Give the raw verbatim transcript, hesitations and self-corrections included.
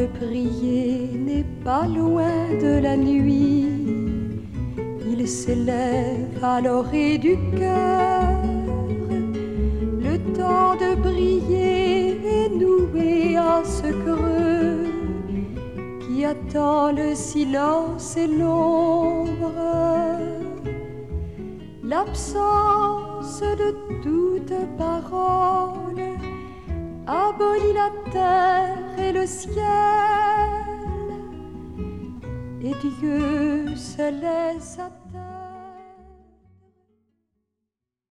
prier n'est pas loin de la nuit. Il s'élève à l'orée du cœur. Le temps de briller est noué à ce creux qui attend le silence et l'ombre. L'absence de toute parole abolit la terre et le ciel, et Dieu se laisse